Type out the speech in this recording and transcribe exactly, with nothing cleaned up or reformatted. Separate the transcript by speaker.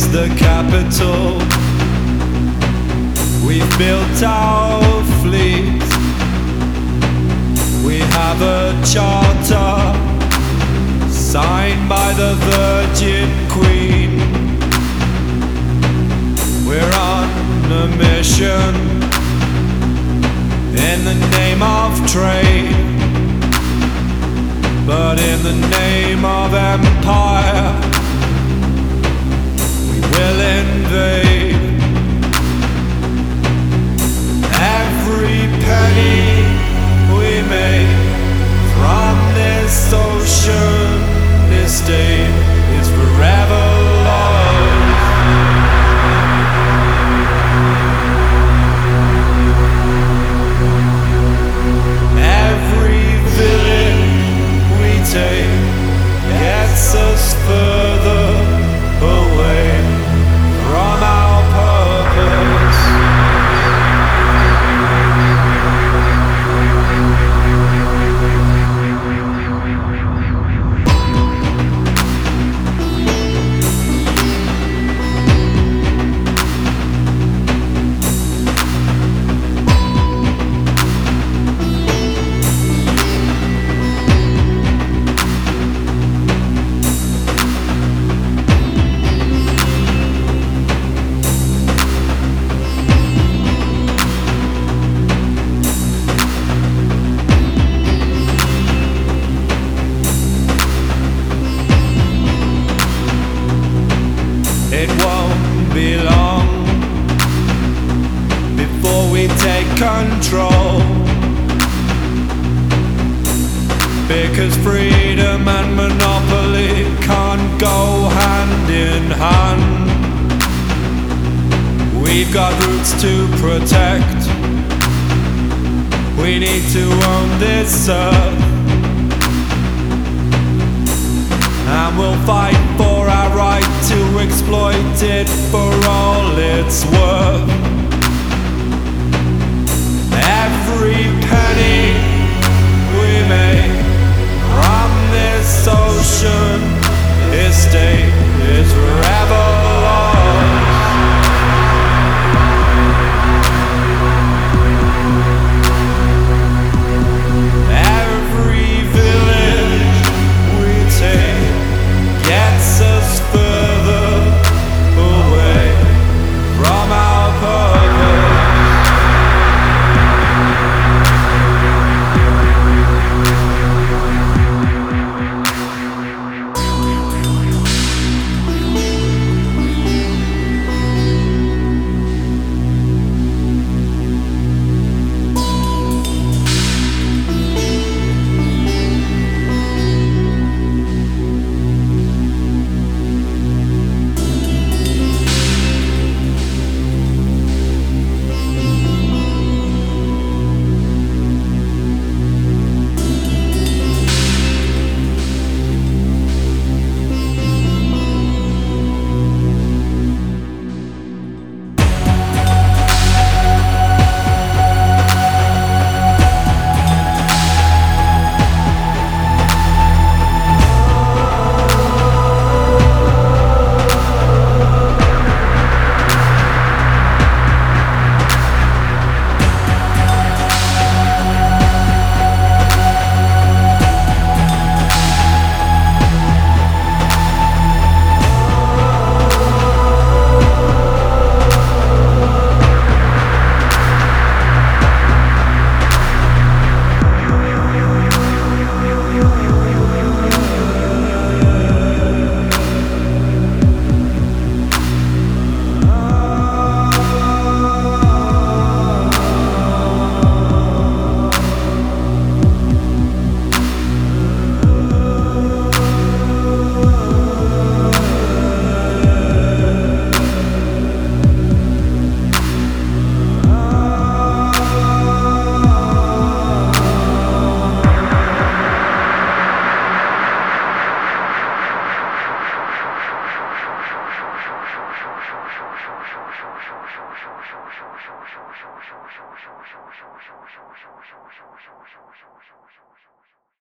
Speaker 1: the capital. We've built our fleet. We have a charter signed by the Virgin Queen. We're on a mission in the name of trade, but in the name of empire we will invade. Every penny we make from this ocean estate is forever lost. Every village we take gets us further away from our purpose. It won't be long before we take control, because freedom and monopoly can't go hand in hand. We've got roots to protect. We need to own this earth, and we'll fight for our right to exploit it for all it's worth.